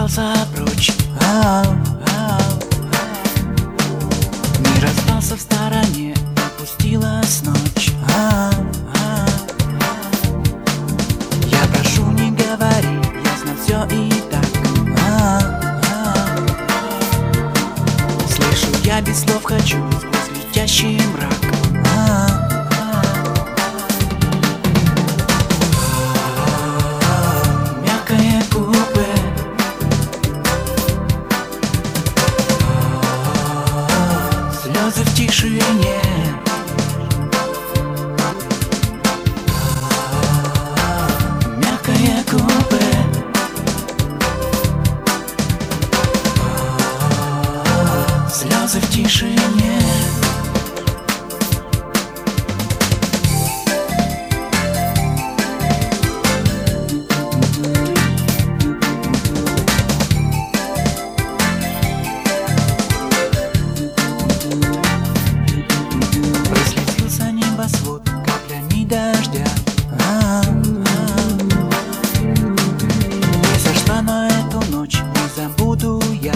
умчался прочь. Мир остался в стороне, опустилась ночь. Я прошу, не говори, ясно все и так. Слышу я без слов, хочу сквозь летящий мрак. Мягкое купе, слезы в тишине. Мягкое купе, слезы в тишине. Прослезился небосвод каплями дождя. Не сошла, но эту ночь не забуду я.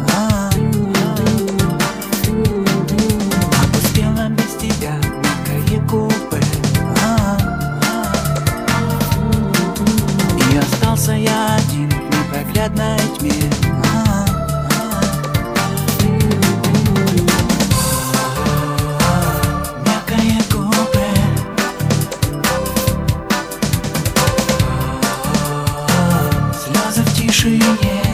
Опустела без тебя мягкое купе. И остался я один в непроглядной тьме. Мягкое купе, слезы в тишине.